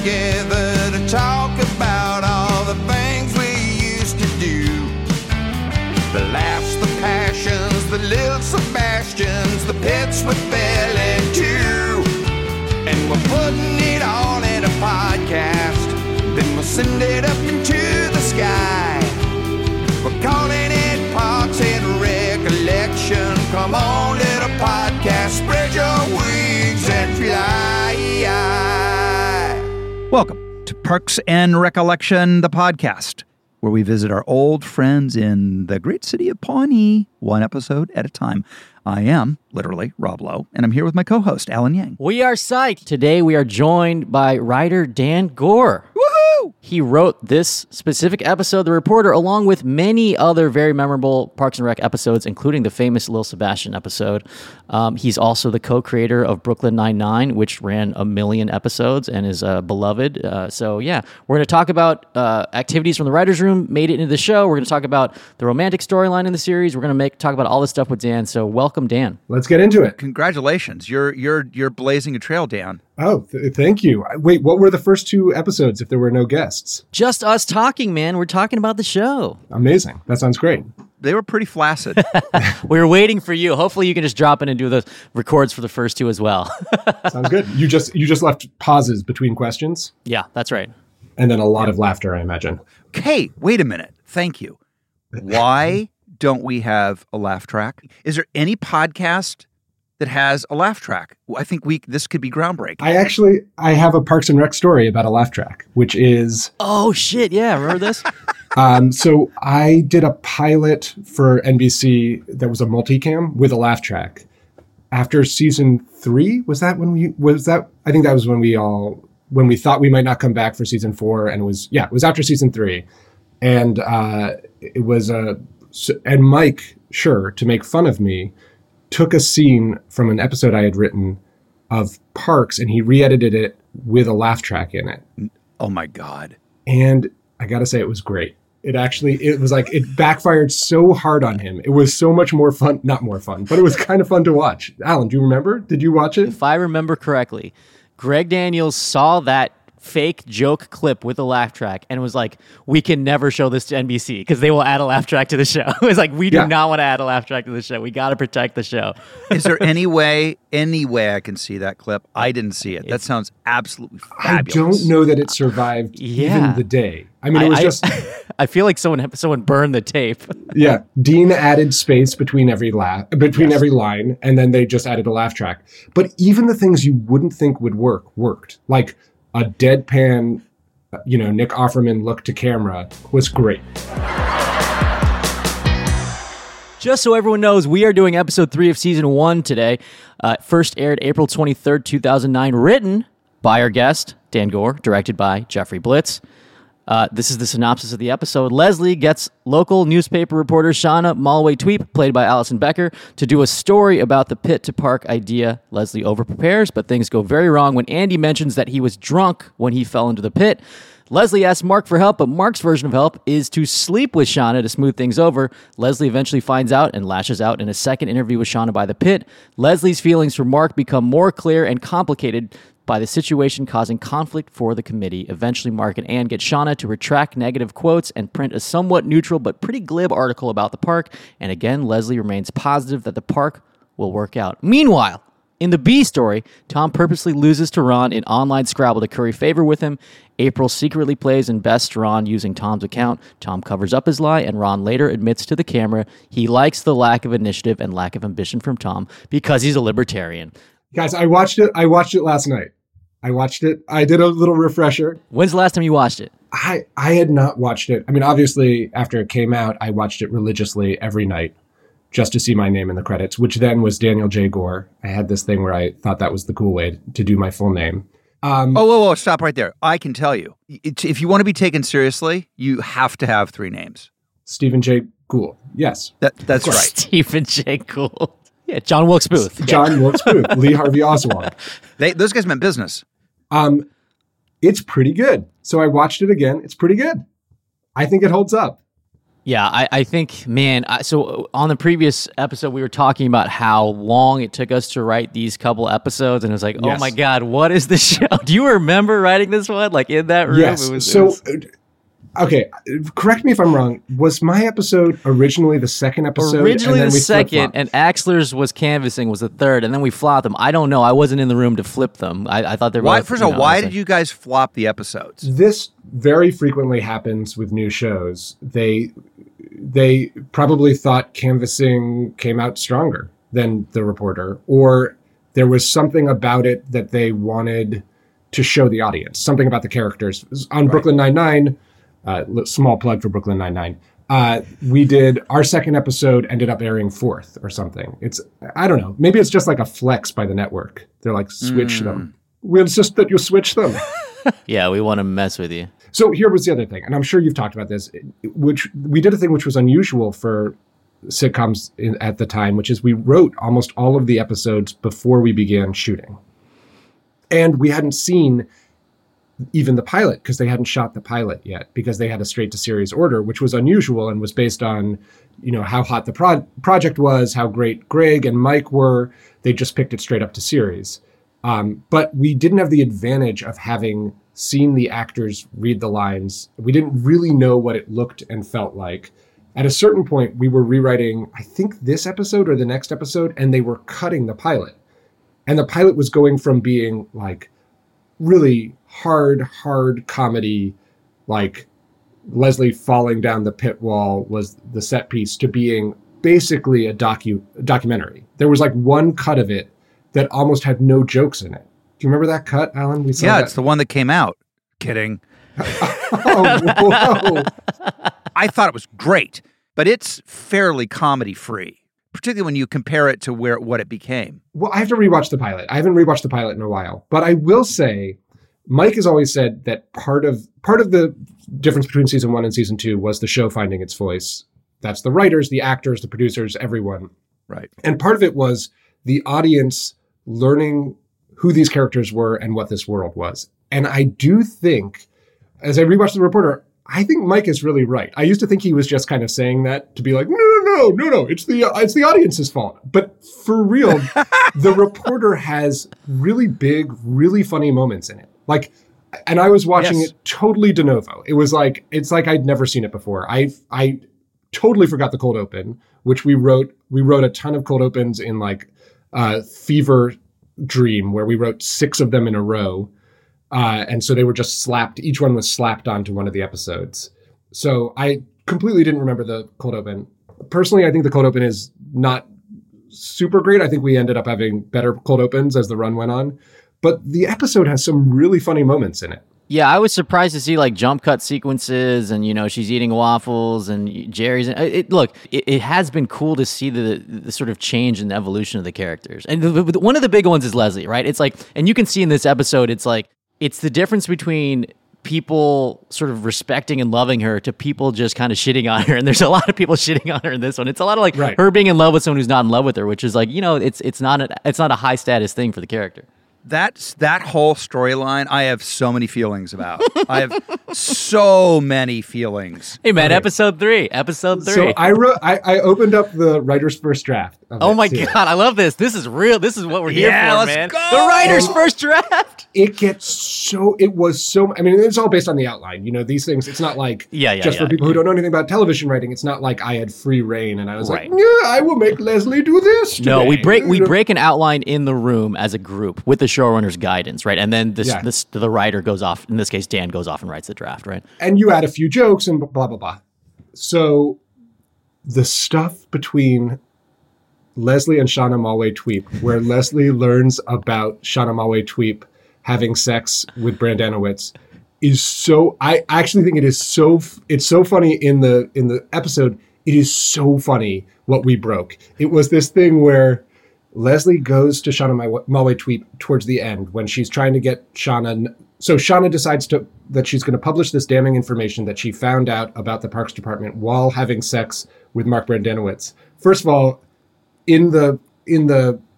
together to talk about all the things we used to do. The laughs, the passions, the little Sebastians, the pits we fell into. And we're putting it all in a podcast, then we'll send it up into the sky. We're calling it Parks and Recollection. Come on, little podcast, spread your wings and fly. Welcome to Parks and Recollection, the podcast, where we visit our old friends in the great city of Pawnee, one episode at a time. I am, literally, Rob Lowe, and I'm here with my co-host, Alan Yang. We are psyched. Today we are joined by writer Dan Gore. Woohoo! He wrote this specific episode, The Reporter, along with many other very memorable Parks and Rec episodes, including the famous Lil Sebastian episode. He's also the co-creator of Brooklyn Nine-Nine, which ran 1 million episodes and is beloved. So yeah, we're going to talk about activities from the writer's room, made it into the show. We're going to talk about the romantic storyline in the series. We're going to talk about all this stuff with Dan. So welcome, Dan. Let's get into it. Congratulations. You're blazing a trail, Dan. Oh, thank you. Wait, what were the first 2 episodes if there were no guests? Just us talking, man. We're talking about the show. Amazing. That sounds great. They were pretty flaccid. We were waiting for you. Hopefully you can just drop in and do the records for the first 2 as well. Sounds good. You just left pauses between questions? Yeah, that's right. And then a lot of laughter, I imagine. Okay, wait a minute. Thank you. Why don't we have a laugh track? Is there any podcast that has a laugh track? I think this could be groundbreaking. I have a Parks and Rec story about a laugh track, which is... Oh, shit. Yeah, remember this? So I did a pilot for NBC that was a multicam with a laugh track. After season 3, I think that was when we thought we might not come back for season 4, and it was after season 3. And and Mike Schur, to make fun of me, took a scene from an episode I had written of Parks, and he re-edited it with a laugh track in it. Oh my God. And I gotta say, it was great. It backfired so hard on him. It was so much more fun, not more fun, but it was kind of fun to watch. Alan, do you remember? Did you watch it? If I remember correctly, Greg Daniels saw that fake joke clip with a laugh track and was like, we can never show this to NBC because they will add a laugh track to the show. It was like, we do not want to add a laugh track to the show. We got to protect the show. Is there any way I can see that clip? I didn't see it. That sounds absolutely fabulous. I don't know that it survived even the day. I mean, it was just... I feel like someone burned the tape. Yeah. Dean added space between every every line, and then they just added a laugh track. But even the things you wouldn't think would work, worked. Like a deadpan, Nick Offerman look to camera was great. Just so everyone knows, we are doing episode 3 of season 1 today. First aired April 23rd, 2009, written by our guest, Dan Gore, directed by Jeffrey Blitz. This is the synopsis of the episode. Leslie gets local newspaper reporter Shauna Malway-Tweep, played by Allison Becker, to do a story about the pit to park idea. Leslie overprepares, but things go very wrong when Andy mentions that he was drunk when he fell into the pit. Leslie asks Mark for help, but Mark's version of help is to sleep with Shauna to smooth things over. Leslie eventually finds out and lashes out in a second interview with Shauna by the pit. Leslie's feelings for Mark become more clear and complicated by the situation, causing conflict for the committee. Eventually, Mark and Ann get Shauna to retract negative quotes and print a somewhat neutral but pretty glib article about the park. And again, Leslie remains positive that the park will work out. Meanwhile, in the B story, Tom purposely loses to Ron in online Scrabble to curry favor with him. April secretly plays and bests Ron using Tom's account. Tom covers up his lie, and Ron later admits to the camera he likes the lack of initiative and lack of ambition from Tom because he's a libertarian. Guys, I watched it last night. I did a little refresher. When's the last time you watched it? I had not watched it. I mean, obviously, after it came out, I watched it religiously every night just to see my name in the credits, which then was Daniel J. Gore. I had this thing where I thought that was the cool way to do my full name. Whoa, stop right there. I can tell you, if you want to be taken seriously, you have to have 3 names. Stephen J. Gould. Yes. That's right. Stephen J. Gould. Yeah, John Wilkes Booth. John Wilkes Booth. Lee Harvey Oswald. Those guys meant business. It's pretty good. So I watched it again. It's pretty good. I think it holds up. Yeah, I think, man, so on the previous episode, we were talking about how long it took us to write these couple episodes, and it was like, oh Yes. my God, what is this show? Do you remember writing this one, like in that room? Yes. Okay, correct me if I'm wrong. Was my episode originally the second episode? Originally and then the we second, flip-flopped? and Axler's was canvassing was the third, and then we flopped them. I don't know. I wasn't in the room to flip them. I thought they were. Why? First of all, why did you guys flop the episodes? This very frequently happens with new shows. They probably thought canvassing came out stronger than The Reporter, or there was something about it that they wanted to show the audience, something about the characters. On Brooklyn Nine-Nine, small plug for Brooklyn Nine-Nine, we did, our second episode ended up airing fourth or something. I don't know, maybe it's just like a flex by the network. They're like, switch them. We insist that you switch them. Yeah, we want to mess with you. So here was the other thing, and I'm sure you've talked about this, which we did a thing which was unusual for sitcoms at the time, which is we wrote almost all of the episodes before we began shooting. And we hadn't seen even the pilot because they hadn't shot the pilot yet, because they had a straight to series order, which was unusual and was based on, how hot the project was, how great Greg and Mike were. They just picked it straight up to series. But we didn't have the advantage of having seen the actors read the lines. We didn't really know what it looked and felt like. At a certain point, we were rewriting, I think, this episode or the next episode, and they were cutting the pilot. And the pilot was going from being like really hard comedy, like Leslie falling down the pit wall was the set piece, to being basically a documentary. There was like one cut of it that almost had no jokes in it. Do you remember that cut, Alan? We saw that. It's the one that came out. Kidding. Oh, whoa. I thought it was great, but it's fairly comedy free, particularly when you compare it to what it became. Well, I have to rewatch the pilot. I haven't rewatched the pilot in a while, but I will say, Mike has always said that part of the difference between season 1 and season 2 was the show finding its voice. That's the writers, the actors, the producers, everyone. Right. And part of it was the audience learning who these characters were and what this world was. And I do think, as I rewatched The Reporter, I think Mike is really right. I used to think he was just kind of saying that to be like, no, it's the audience's fault. But for real, The Reporter has really big, really funny moments in it. Like, and I was watching it totally de novo. It's like I'd never seen it before. I totally forgot the cold open, which we wrote a ton of cold opens in like Fever Dream, where we wrote 6 of them in a row. And so they were just slapped. Each one was slapped onto one of the episodes. So I completely didn't remember the cold open. Personally, I think the cold open is not super great. I think we ended up having better cold opens as the run went on. But the episode has some really funny moments in it. Yeah, I was surprised to see like jump cut sequences, and she's eating waffles, and Jerry's. It has been cool to see the sort of change and evolution of the characters. And one of the big ones is Leslie, right? It's like, and you can see in this episode, it's like it's the difference between people sort of respecting and loving her to people just kind of shitting on her. And there's a lot of people shitting on her in this one. It's a lot of like her being in love with someone who's not in love with her, which is like, it's not a high status thing for the character. That whole storyline, I have so many feelings about. I have so many feelings. Hey man, episode 3. So I opened up the writer's first draft. Oh my God, I love this. This is real. This is what we're here for, let's man. go! The writer's first draft. It was so, I mean, it's all based on the outline. These things, it's not like, for people who don't know anything about television writing, it's not like I had free reign and I was like, yeah, I will make Leslie do this today. No, we break an outline in the room as a group with the showrunner's guidance, right? And then the writer goes off, in this case, Dan goes off and writes the draft, right? And you add a few jokes and blah, blah, blah. So the stuff between Leslie and Shauna Malwae-Tweep, where Leslie learns about Shauna Malwae-Tweep having sex with Brandanowitz, is so, I actually think it's so funny in the episode. It is so funny what we broke. It was this thing where Leslie goes to Shauna Malwae-Tweep towards the end when she's trying to get Shauna. So Shauna decides that she's going to publish this damning information that she found out about the Parks Department while having sex with Mark Brandanowitz. First of all, in the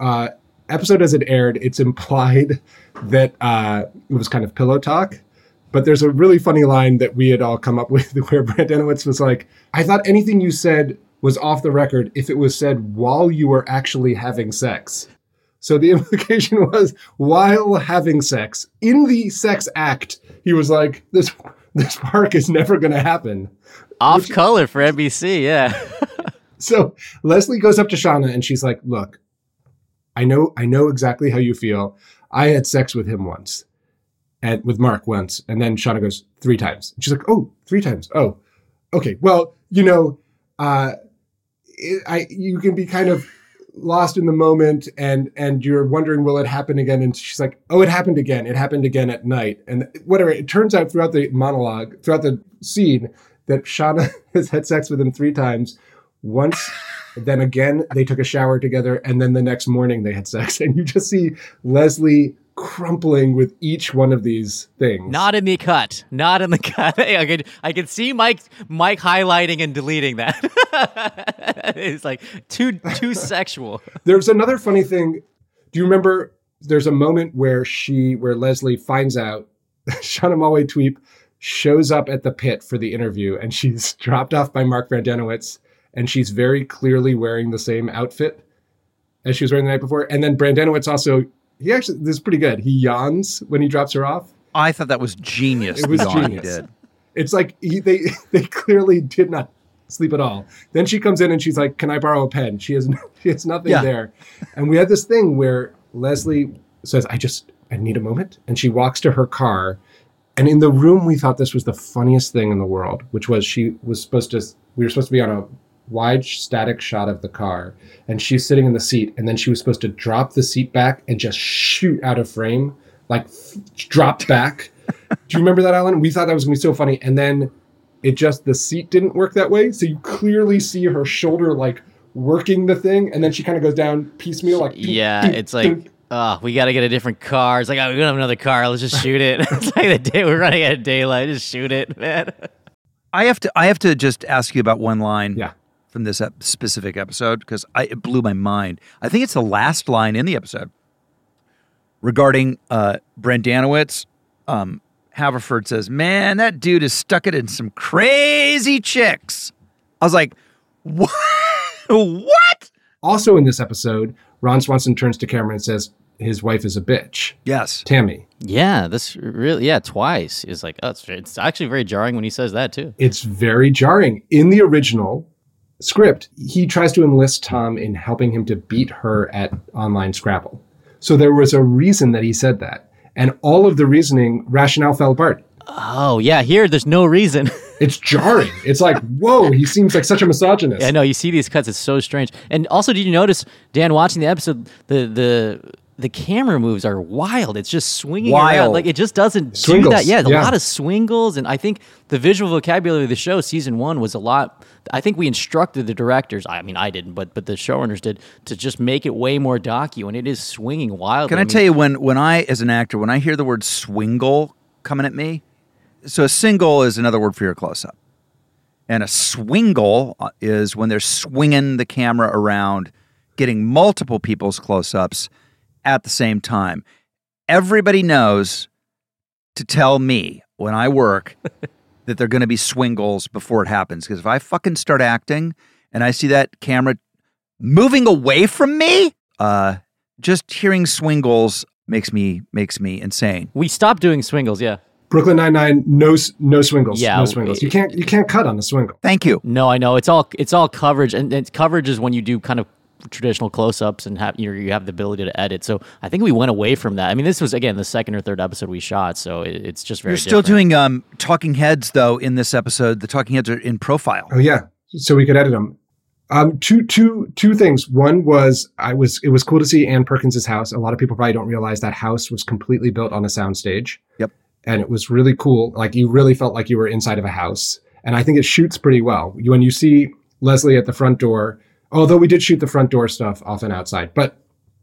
episode as it aired, it's implied that it was kind of pillow talk. But there's a really funny line that we had all come up with where Brandanowitz was like, I thought anything you said was off the record if it was said while you were actually having sex. So the implication was while having sex, in the sex act, he was like, this part is never going to happen. Off color for NBC, yeah. So Leslie goes up to Shauna and she's like, look, I know exactly how you feel. I had sex with him once, and with Mark once. And then Shauna goes, 3 times. And she's like, oh, 3 times. Oh, okay. Well, you can be kind of lost in the moment and you're wondering, will it happen again? And she's like, oh, it happened again. It happened again at night. And whatever. It turns out throughout the monologue, throughout the scene, that Shauna has had sex with him 3 times. Once, then again, they took a shower together, and then the next morning they had sex. And you just see Leslie crumpling with each one of these things. Not in the cut. I could see Mike highlighting and deleting that. It's like too sexual. There's another funny thing. Do you remember? There's a moment where Leslie finds out Shauna Malwae-Tweep shows up at the pit for the interview, and she's dropped off by Mark Brandanowitz. And she's very clearly wearing the same outfit as she was wearing the night before. And then Brandanowitz also, this is pretty good. He yawns when he drops her off. I thought that was genius. It was genius. He did. It's like they clearly did not sleep at all. Then she comes in and she's like, can I borrow a pen? She has nothing there. And we had this thing where Leslie says, I need a moment. And she walks to her car. And in the room, we thought this was the funniest thing in the world, which was we were supposed to be on a wide static shot of the car, and she's sitting in the seat, and then she was supposed to drop the seat back and just shoot out of frame, like dropped back. Do you remember that, Alan? We thought that was gonna be so funny, and then the seat didn't work that way, so you clearly see her shoulder like working the thing, and then she kind of goes down piecemeal, like it's like, oh, we got to get a different car. It's like, oh, we don't have another car. Let's just shoot it. It's like the day we're running out of daylight. Just shoot it, man. I have to just ask you about one line. Yeah. From this specific episode, because it blew my mind. I think it's the last line in the episode regarding Brandanowitz. Haverford says, man, that dude has stuck it in some crazy chicks. I was like, what? What? Also in this episode, Ron Swanson turns to camera and says his wife is a bitch. Yes. Tammy. Yeah, this really, twice. It's like, it's actually very jarring when he says that too. It's very jarring. In the original script, he tries to enlist Tom in helping him to beat her at online Scrabble. So there was a reason that he said that. And all of the rationale fell apart. Oh, yeah. Here, there's no reason. It's jarring. It's like, whoa, he seems like such a misogynist. Yeah, no, you see these cuts. It's so strange. And also, did you notice, Dan, watching the episode, the camera moves are wild. It's just swinging around. Like, it just doesn't do that. Yeah, a lot of swingles. And I think the visual vocabulary of the show, season 1, was a lot. I think we instructed the directors, I mean, I didn't, but the showrunners did, to just make it way more docu, and it is swinging wildly. Can I tell you, when I, as an actor, when I hear the word swingle coming at me, so a single is another word for your close-up. And a swingle is when they're swinging the camera around, getting multiple people's close-ups at the same time. Everybody knows to tell me when I work that they're going to be swingles before it happens. Because if I fucking start acting and I see that camera moving away from me, just hearing swingles makes me insane. We stopped doing swingles, yeah. Brooklyn Nine-Nine, no swingles. Yeah, no swingles. You can't cut on a swingle. Thank you. No, I know. It's all coverage, and coverage is when you do kind of traditional close-ups and you have the ability to edit. So I think we went away from that. I mean, this was, again, the second or third episode we shot, so it's just very You're still doing talking heads, though, in this episode. The talking heads are in profile. Oh, yeah. So we could edit them. Two things. One was it was cool to see Ann Perkins' house. A lot of people probably don't realize that house was completely built on a soundstage. Yep. And it was really cool. Like, you really felt like you were inside of a house. And I think it shoots pretty well. When you see Leslie at the front door, although we did shoot the front door stuff off and outside, but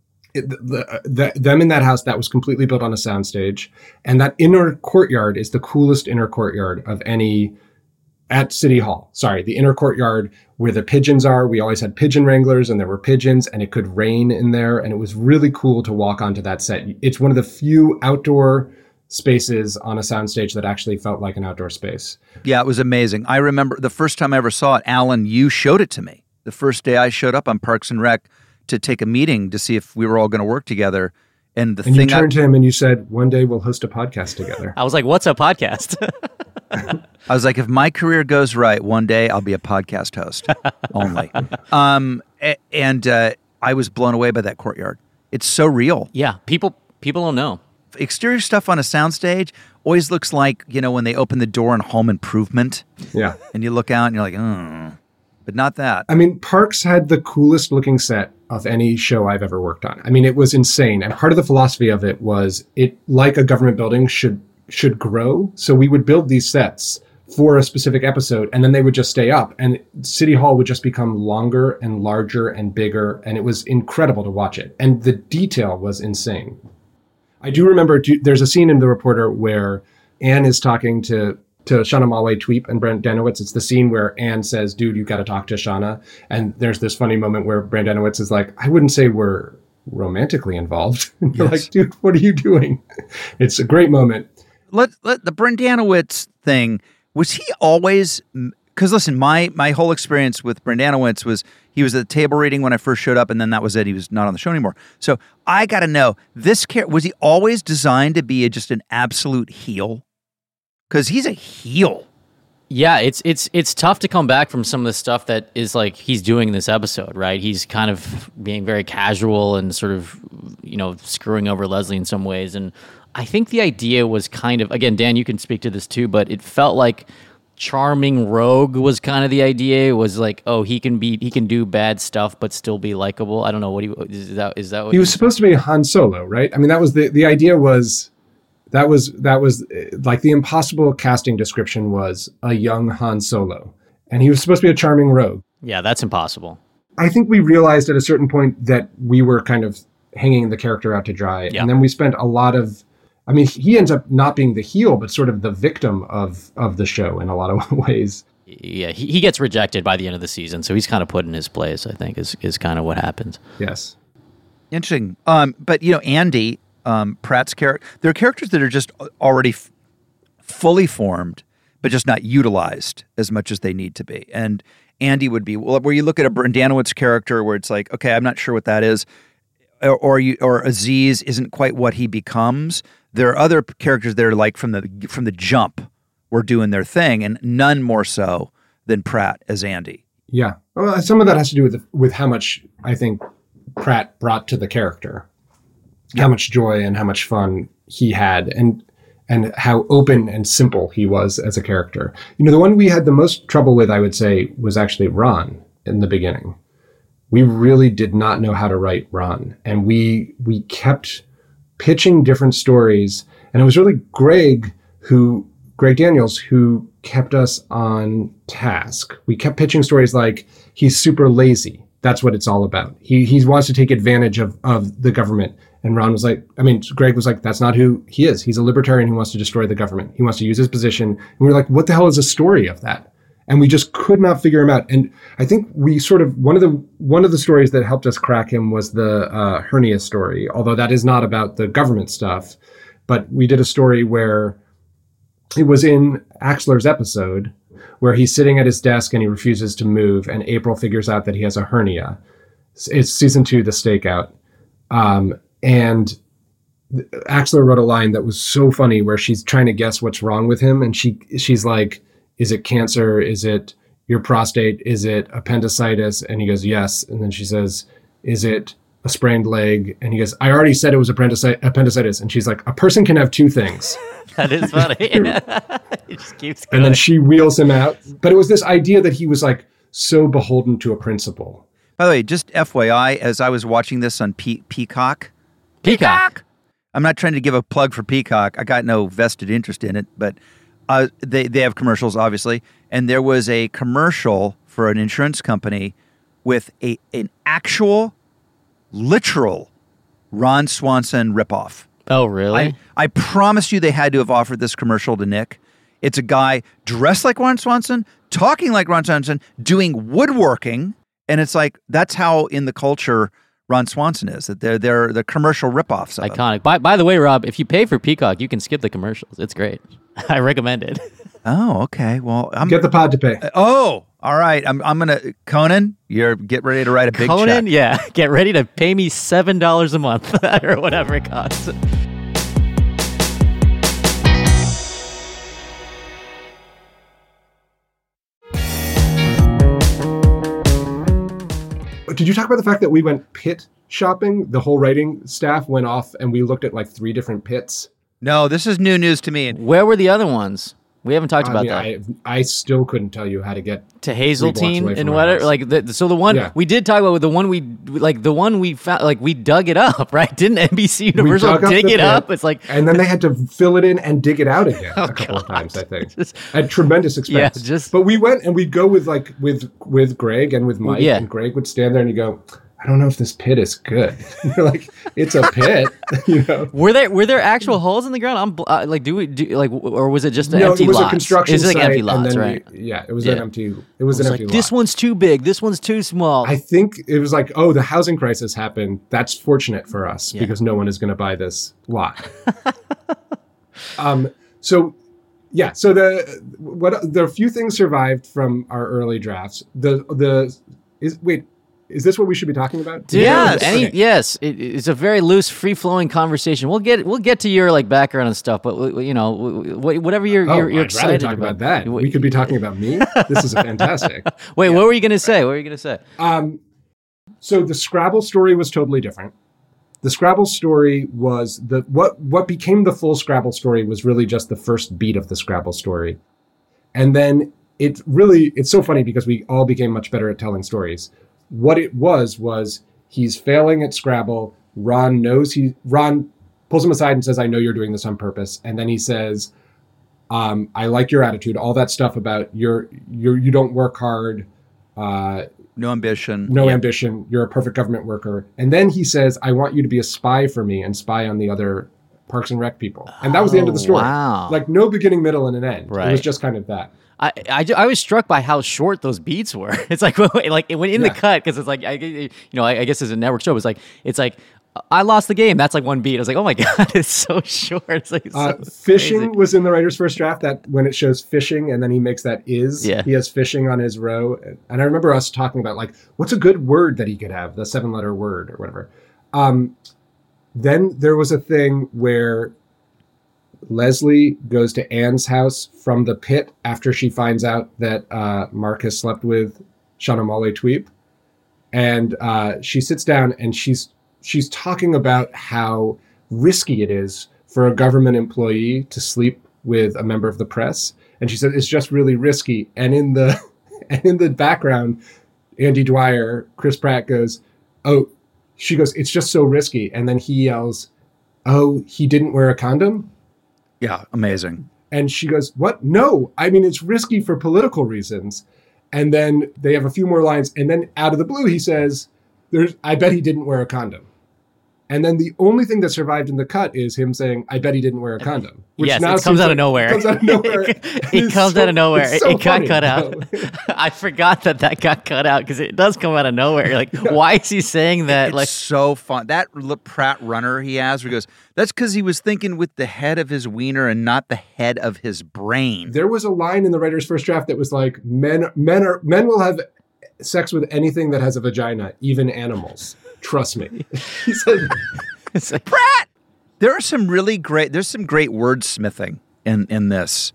them in that house, that was completely built on a soundstage. And that inner courtyard is the coolest inner courtyard of any at City Hall. Sorry, the inner courtyard where the pigeons are. We always had pigeon wranglers, and there were pigeons, and it could rain in there. And it was really cool to walk onto that set. It's one of the few outdoor spaces on a soundstage that actually felt like an outdoor space. Yeah, it was amazing. I remember the first time I ever saw it, Alan, you showed it to me. The first day I showed up on Parks and Rec to take a meeting to see if we were all going to work together. And you turned to him and you said, one day we'll host a podcast together. I was like, what's a podcast? I was like, if my career goes right, one day I'll be a podcast host only. I was blown away by that courtyard. It's so real. Yeah, people don't know. Exterior stuff on a soundstage always looks like, when they open the door in Home Improvement. Yeah. And you look out and you're like, but not that. I mean, Parks had the coolest looking set of any show I've ever worked on. I mean, it was insane. And part of the philosophy of it was it, like a government building, should grow. So we would build these sets for a specific episode, and then they would just stay up. And City Hall would just become longer and larger and bigger. And it was incredible to watch it. And the detail was insane. I do remember there's a scene in The Reporter where Anne is talking to Shauna Malwae-Tweep and Brendanowitz. It's the scene where Anne says, dude, you got to talk to Shauna. And there's this funny moment where Brendanowitz is like, I wouldn't say we're romantically involved. And you're like, dude, what are you doing? It's a great moment. Let the Brendanowitz thing, was he always, because listen, my whole experience with Brendanowitz was he was at the table reading when I first showed up, and then that was it. He was not on the show anymore. So I got to know, was he always designed to be just an absolute heel? Because he's a heel. Yeah, it's tough to come back from some of the stuff that is like he's doing in this episode, right? He's kind of being very casual and sort of, screwing over Leslie in some ways. And I think the idea was kind of, again, Dan, you can speak to this too, but it felt like charming rogue was kind of the idea. It was like, oh, he can do bad stuff but still be likable. I don't know, is that what he was supposed to be Han Solo, right? I mean, that was the idea was. That was like the impossible casting description was a young Han Solo. And he was supposed to be a charming rogue. Yeah, that's impossible. I think we realized at a certain point that we were kind of hanging the character out to dry. Yeah. And then we spent a lot of, I mean, he ends up not being the heel, but sort of the victim of the show in a lot of ways. Yeah, he gets rejected by the end of the season. So he's kind of put in his place, I think, is kind of what happens. Yes. Interesting. But, Andy... Pratt's character, there are characters that are just already fully formed, but just not utilized as much as they need to be. And Andy would be, where you look at a Brendanowitz character where it's like, okay, I'm not sure what that is, or Aziz isn't quite what he becomes. There are other characters that are like from the jump were doing their thing, and none more so than Pratt as Andy. Yeah, well, some of that has to do with how much I think Pratt brought to the character. How much joy and how much fun he had, and how open and simple he was as a character. The one we had the most trouble with, I would say, was actually Ron in the beginning. We really did not know how to write Ron, and we kept pitching different stories, and it was really Greg Daniels who kept us on task. We kept pitching stories like he's super lazy. That's what it's all about. He wants to take advantage of the government. And Greg was like, that's not who he is. He's a libertarian who wants to destroy the government. He wants to use his position. And we were like, what the hell is the story of that? And we just could not figure him out. And I think we sort of, one of the stories that helped us crack him was the hernia story, although that is not about the government stuff. But we did a story where it was in Axler's episode where he's sitting at his desk and he refuses to move. And April figures out that he has a hernia. It's season 2, The Stakeout. And Axler wrote a line that was so funny where she's trying to guess what's wrong with him. And she's like, is it cancer? Is it your prostate? Is it appendicitis? And he goes, yes. And then she says, is it a sprained leg? And he goes, I already said it was appendicitis. And she's like, a person can have 2 things. That is funny. He just keeps going. And then she wheels him out. But it was this idea that he was like so beholden to a principle. By the way, just FYI, as I was watching this on Peacock. I'm not trying to give a plug for Peacock. I got no vested interest in it, but they have commercials, obviously. And there was a commercial for an insurance company with an actual, literal Ron Swanson ripoff. Oh, really? I promise you they had to have offered this commercial to Nick. It's a guy dressed like Ron Swanson, talking like Ron Swanson, doing woodworking. And it's like, that's how in the culture Ron Swanson is. That they're the commercial ripoffs of him. Iconic. By the way, Rob, if you pay for Peacock, you can skip the commercials. It's great. I recommend it. Oh, okay. Well, Get the pod to pay. Oh, all right. I'm gonna Conan. Get ready to write a big Conan, check. yeah, get ready to pay me $7 a month or whatever it costs. Did you talk about the fact that we went pit shopping? The whole writing staff went off and we looked at like 3 different pits. No, this is new news to me. Where were the other ones? We haven't talked about that. I still couldn't tell you how to get To Hazeltine away from and our whatever, house. so the one Yeah. we did talk about with the one we found, like we dug it up, right? Didn't NBC We Universal dug up dig the it pit, up? It's like, and then they had to fill it in and dig it out again a couple of God. times, I think. Just- At tremendous expense. Yeah, just- But we went and we'd go with Greg and with Mike, Yeah. and Greg would stand there and you go, I don't know if this pit is good. You're like, it's a pit, you know. were there actual holes in the ground? Or was it just an No, empty it was lots? a construction It was like site, empty and lots, then right? it was Yeah. an empty. It was an It's empty like, lot. this one's too big. This one's too small. I think it was like, oh, the housing crisis happened. That's fortunate for us because no one is going to buy this lot. So there are a few things survived from our early drafts. Is this what we should be talking about? Yes. Yes. It's a very loose, free-flowing conversation. We'll get to your like background and stuff, but whatever you're I'd rather excited talk about that. We could be talking about me. This is fantastic. Wait, what were you going to say? So the Scrabble story was totally different. The Scrabble story was what became the full Scrabble story was really just the first beat of the Scrabble story. And then it's so funny because we all became much better at telling stories. What it was he's failing at Scrabble. Ron pulls him aside and says, I know you're doing this on purpose. And then he says, I like your attitude, all that stuff about you don't work hard, No ambition. no ambition, you're a perfect government worker. And then he says, I want you to be a spy for me and spy on the other Parks and Rec people. And that was the end of the story. Wow. Like no beginning, middle, and an end. It Right. was just kind of that. I was struck by how short those beats were. It's like it went in the cut because it's like I guess as a network show, it's like I lost the game. That's like one beat. I was like, oh my god, it's so short. It's like so fishing crazy. was in the writer's first draft. That when it shows fishing and then he makes that is, Yeah. he has fishing on his row. And I remember us talking about like what's a good word that he could have, the 7-letter word or whatever. Then there was a thing where Leslie goes to Anne's house from the pit after she finds out that Mark has slept with Shauna Molly-Tweep. And she sits down and she's talking about how risky it is for a government employee to sleep with a member of the press. And she said, it's just really risky. And in the background, Andy Dwyer, Chris Pratt goes, she goes, it's just so risky. And then he yells, oh, he didn't wear a condom? Yeah, amazing. And she goes, what? No, I mean, it's risky for political reasons. And then they have a few more lines. And then out of the blue, he says, I bet he didn't wear a condom. And then the only thing that survived in the cut is him saying, I bet he didn't wear a condom. Which Yes, now it comes seems out like- of nowhere. It comes out of nowhere. It comes out of nowhere. It's so It got funny. cut out. I forgot that got cut out because it does come out of nowhere. You're like, why is he saying that? It's Like, so fun. That Pratt runner he has, where he goes, that's because he was thinking with the head of his wiener and not the head of his brain. There was a line in the writer's first draft that was like, men will have sex with anything that has a vagina, even animals. Trust me. He said, it's like, Pratt! There's some great wordsmithing in this.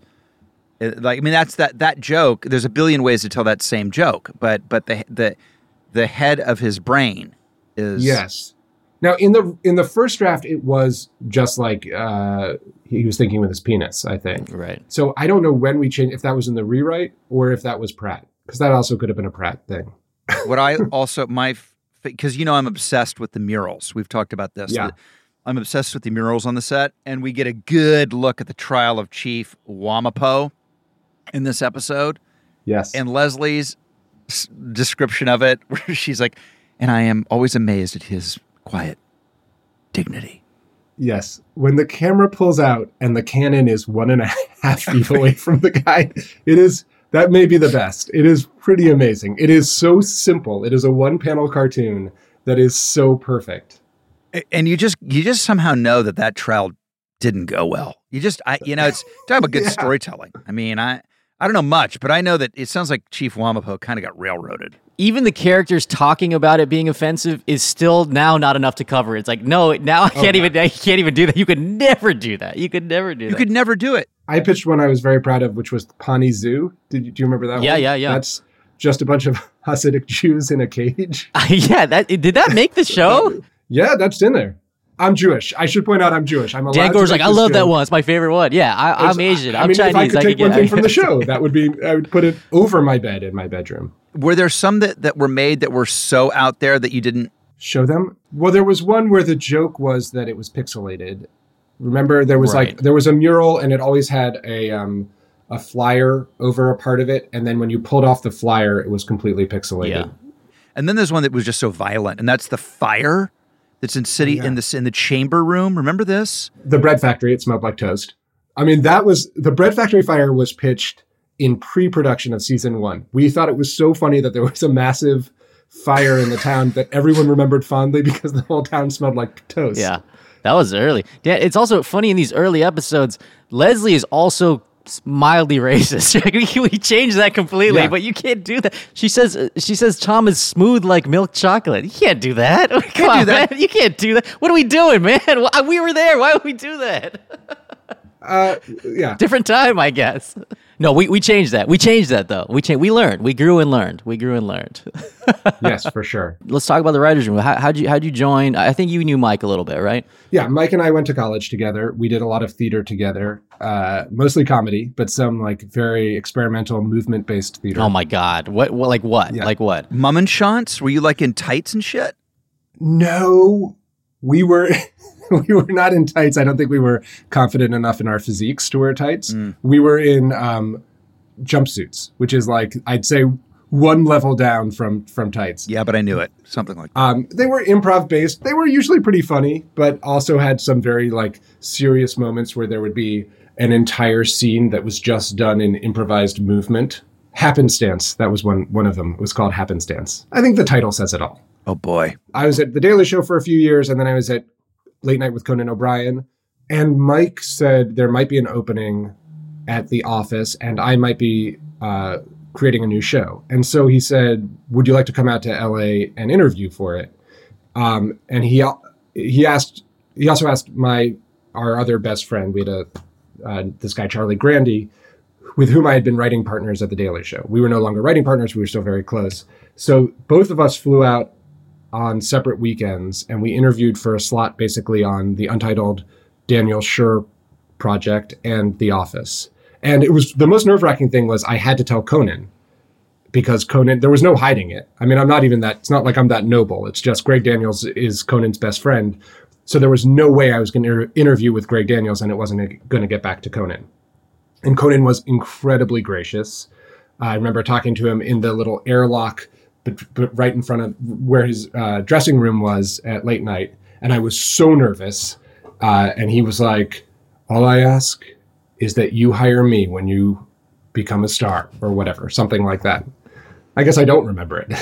That's that joke. There's a billion ways to tell that same joke, but the head of his brain is yes. Now in the first draft, it was just like he was thinking with his penis, I think. right. So I don't know when we changed, if that was in the rewrite or if that was Pratt, because that also could have been a Pratt thing. What I also because I'm obsessed with the murals. We've talked about this. Yeah. I'm obsessed with the murals on the set, and we get a good look at the trial of Chief Wamapo in this episode. Yes. And Leslie's description of it, where she's like, and I am always amazed at his quiet dignity. Yes. When the camera pulls out and the cannon is 1.5 feet away from the guy, that may be the best. It is pretty amazing. It is so simple. It is a one-panel cartoon that is so perfect. And you just somehow know that trial didn't go well. It's talking about good storytelling. I mean, I don't know much, but I know that it sounds like Chief Wamapo kind of got railroaded. Even the characters talking about it being offensive is still now not enough to cover it. It's like, no, now I can't even do that. You could never do that. You could never do it. I pitched one I was very proud of, which was Pawnee Zoo. Do you remember that one? Yeah. That's just a bunch of Hasidic Jews in a cage. Did that make the show? Yeah, that's in there. I'm Jewish. I should point out I'm Jewish. I'm allowed Dan Gore's to like, I love that one. It's my favorite one. Yeah, I'm Asian. I'm Chinese. If I could take one thing from the show, that would be, I would put it over my bed in my bedroom. Were there some that were made that were so out there that you didn't show them? Well, there was one where the joke was that it was pixelated. Remember, there was there was a mural and it always had a flyer over a part of it. And then when you pulled off the flyer, it was completely pixelated. Yeah. And then there's one that was just so violent, and that's the fire that's in the chamber room. Remember this? The bread factory. It smelled like toast. I mean, the bread factory fire was pitched in pre-production of season 1. We thought it was so funny that there was a massive fire in the town that everyone remembered fondly because the whole town smelled like toast. Yeah, that was early. Yeah, it's also funny in these early episodes, Leslie is also mildly racist. We changed that completely, but you can't do that. She says Tom is smooth like milk chocolate. You can't do that. You can't do that. Man. You can't do that. What are we doing, man? We were there. Why would we do that? Different time, I guess. No, we changed that. We changed that though. We learned. We grew and learned. Yes, for sure. Let's talk about the writers' room. How'd you join? I think you knew Mike a little bit, right? Yeah, Mike and I went to college together. We did a lot of theater together, mostly comedy, but some like very experimental movement-based theater. Oh my God! What? Yeah. Like what? Mummenschanz? Were you like in tights and shit? No, we were. We were not in tights. I don't think we were confident enough in our physiques to wear tights. We were in jumpsuits, which is like, I'd say one level down from tights. Yeah, but I knew it. Something like that. They were improv based. They were usually pretty funny, but also had some very like serious moments where there would be an entire scene that was just done in improvised movement. Happenstance. That was one of them. It was called Happenstance. I think the title says it all. Oh boy. I was at The Daily Show for a few years, and then I was at Late Night with Conan O'Brien, and Mike said there might be an opening at The Office and I might be creating a new show. And so he said, would you like to come out to LA and interview for it? And he also asked our other best friend, we had this guy, Charlie Grandy, with whom I had been writing partners at The Daily Show. We were no longer writing partners. We were still very close. So both of us flew out on separate weekends, and we interviewed for a slot basically on the untitled Daniel Schur project and The Office. And it was the most nerve-wracking thing was I had to tell Conan, because Conan, there was no hiding it. I mean, it's not like I'm that noble. It's just Greg Daniels is Conan's best friend. So there was no way I was going to interview with Greg Daniels and it wasn't going to get back to Conan. And Conan was incredibly gracious. I remember talking to him in the little airlock but right in front of where his dressing room was at Late Night. And I was so nervous. And he was like, all I ask is that you hire me when you become a star or whatever, something like that. I guess I don't remember it.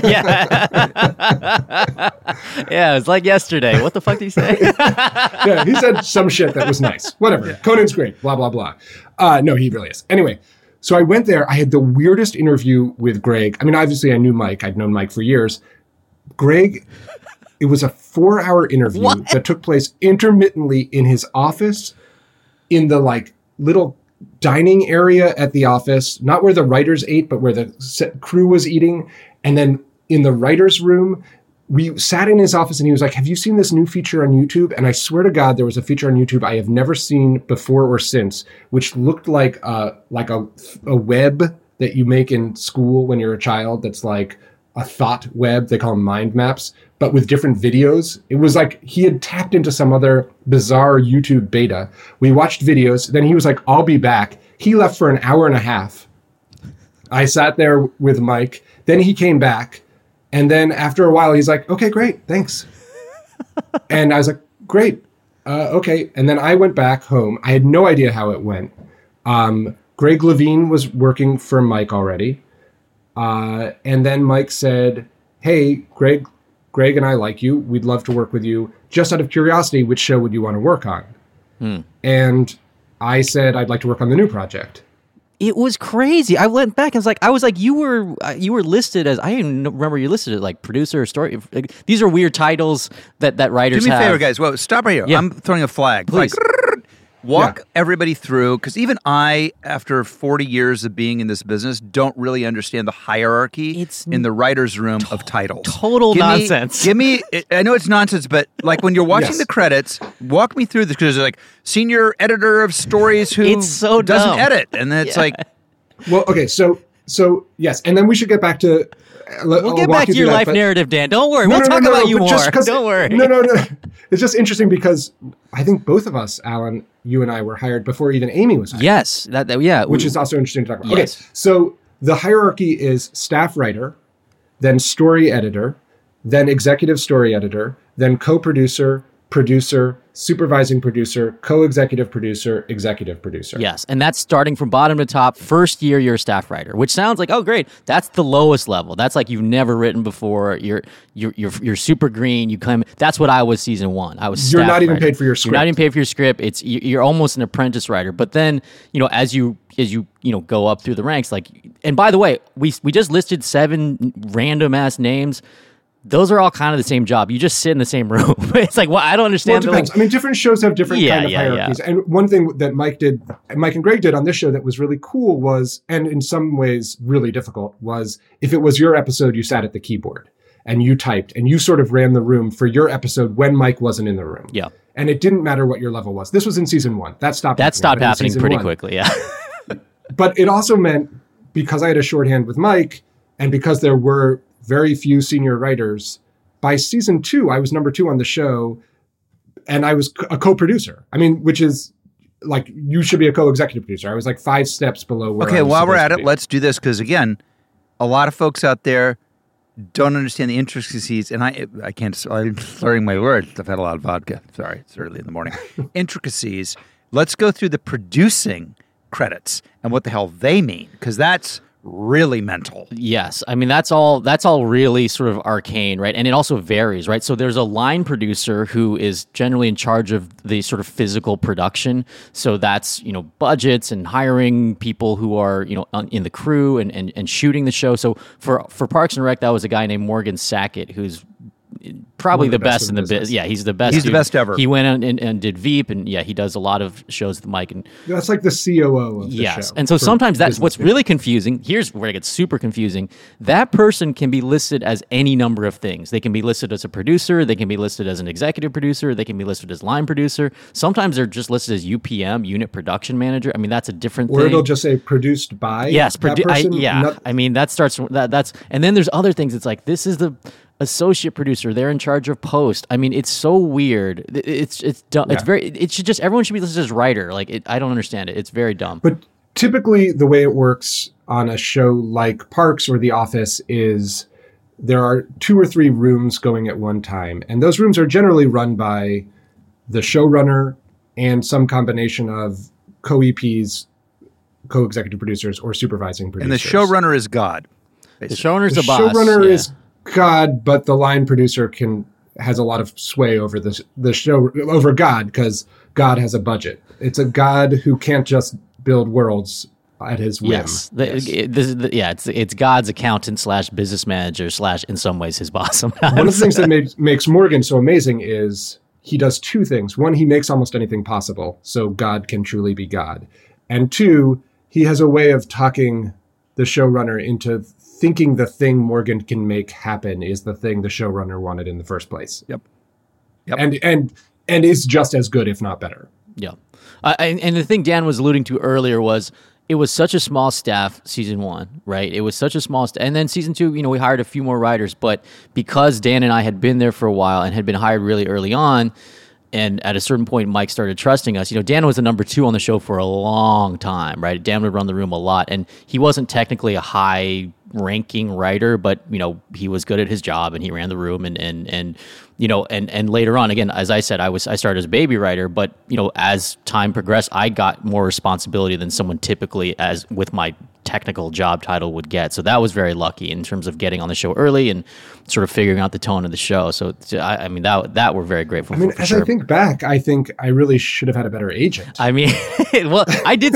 Yeah, it's like yesterday. What the fuck did he say? Yeah, he said some shit that was nice. Whatever. Yeah. Conan's great. Blah, blah, blah. No, he really is. Anyway, so I went there. I had the weirdest interview with Greg. I mean, obviously I knew Mike. I'd known Mike for years. Greg, it was a 4-hour interview that took place intermittently in his office, in the like little dining area at the office, not where the writers ate, but where the crew was eating. And then in the writer's room, we sat in his office and he was like, have you seen this new feature on YouTube? And I swear to God, there was a feature on YouTube I have never seen before or since, which looked like a web that you make in school when you're a child. That's like a thought web. They call them mind maps, but with different videos. It was like he had tapped into some other bizarre YouTube beta. We watched videos. Then he was like, I'll be back. He left for an hour and a half. I sat there with Mike. Then he came back. And then after a while, he's like, okay, great. Thanks. And I was like, great. Okay. And then I went back home. I had no idea how it went. Greg Levine was working for Mike already. And then Mike said, hey, Greg Greg and I like you. We'd love to work with you. Just out of curiosity, which show would you want to work on? And I said, I'd like to work on the new project. It was crazy. I went back and I was like, you were listed as, I didn't remember you listed as like producer or story. Like, these are weird titles that writers have. Do me a favor, guys. Whoa, stop right here. Yeah. I'm throwing a flag. Please. Walk everybody through, because even I, after 40 years of being in this business, don't really understand the hierarchy in the writer's room of titles. Total nonsense. Give me, I know it's nonsense, but like when you're watching the credits, walk me through this, because there's like senior editor of stories who It's so doesn't dumb. edit. And then it's like, Well, okay, so yes, and then we should get back to. We'll get back to your life narrative, Dan. Don't worry. We'll talk about you more. Don't worry. No. It's just interesting because I think both of us, Alan, you and I, were hired before even Amy was hired. Yes. Which is also interesting to talk about. Yes. Okay, so the hierarchy is staff writer, then story editor, then executive story editor, then co-producer, producer, supervising producer, co-executive producer, executive producer. Yes, and that's starting from bottom to top. First year, you're a staff writer, which sounds like, oh, great. That's the lowest level. That's like you've never written before. You're super green. You come. That's what I was season one. I was. You're staff not even writer. paid for your script. You're not even paid for your script. It's you're almost an apprentice writer. But then as you go up through the ranks, like, and by the way, we just listed 7 random ass names. Those are all kind of the same job. You just sit in the same room. It's like, well, I don't understand. Well, it depends. I mean, different shows have different kind of hierarchies. Yeah. And one thing that Mike and Greg did on this show that was really cool was, and in some ways really difficult, was if it was your episode, you sat at the keyboard and you typed and you sort of ran the room for your episode when Mike wasn't in the room. Yeah. And it didn't matter what your level was. This was in season 1. That stopped happening pretty quickly, yeah. But it also meant, because I had a shorthand with Mike and because there were very few senior writers, by season 2, I was number 2 on the show, and I was a co-producer. I mean, which is like, you should be a co-executive producer. I was like 5 steps below where I was while we're supposed at to it, be. let's do this, because again, a lot of folks out there don't understand the intricacies, and I can't, I'm slurring my words. I've had a lot of vodka. Sorry, it's early in the morning. Intricacies. Let's go through the producing credits and what the hell they mean, because that's really mental. Yes. I mean, that's all really sort of arcane, right? And it also varies, right? So there's a line producer who is generally in charge of the sort of physical production. So that's, budgets and hiring people who are, in the crew and shooting the show. So for Parks and Rec, that was a guy named Morgan Sackett, who's probably the best in the business. Yeah, he's the best. He's the best ever. He went and did Veep, and he does a lot of shows with Mike. And that's like the COO of the show. And so sometimes that's what's really confusing. Here's where it gets super confusing. That person can be listed as any number of things. They can be listed as a producer. They can be listed as an executive producer. They can be listed as line producer. Sometimes they're just listed as UPM, unit production manager. I mean, that's a different thing. Or it'll just say produced by. Yes, that person. I mean, that starts from that's, and then there's other things. It's like, this is the associate producer. They're in charge of post. I mean, it's so weird. It's dumb. Yeah. It's very. It should just, everyone should be listed as writer. Like, I don't understand it. It's very dumb. But typically, the way it works on a show like Parks or The Office is there are 2 or 3 rooms going at one time, and those rooms are generally run by the showrunner and some combination of co-EPs, co-executive producers, or supervising producers. And the showrunner is God. The showrunner's The the boss. showrunner yeah. is God, but the line producer has a lot of sway over the show, over God, because God has a budget. It's a God who can't just build worlds at his whim. Yes. It's God's accountant / business manager / in some ways his boss. One of the things that makes Morgan so amazing is he does 2 things. 1, he makes almost anything possible, so God can truly be God. And 2, he has a way of talking the showrunner into thinking the thing Morgan can make happen is the thing the showrunner wanted in the first place. Yep. And is just as good, if not better. Yeah. And the thing Dan was alluding to earlier was, it was such a small staff season 1, right? It was such a small and then season 2, we hired a few more writers, but because Dan and I had been there for a while and had been hired really early on, and at a certain point, Mike started trusting us. Dan was the number 2 on the show for a long time, right? Dan would run the room a lot, and he wasn't technically a high-ranking writer, but he was good at his job, and he ran the room, and and later on, again, as I said, I started as a baby writer, but as time progressed, I got more responsibility than someone typically as with my technical job title would get. So that was very lucky in terms of getting on the show early and sort of figuring out the tone of the show. So I mean that we're very grateful for. As sure. I think back, I think I really should have had a better agent. I mean, well, I did.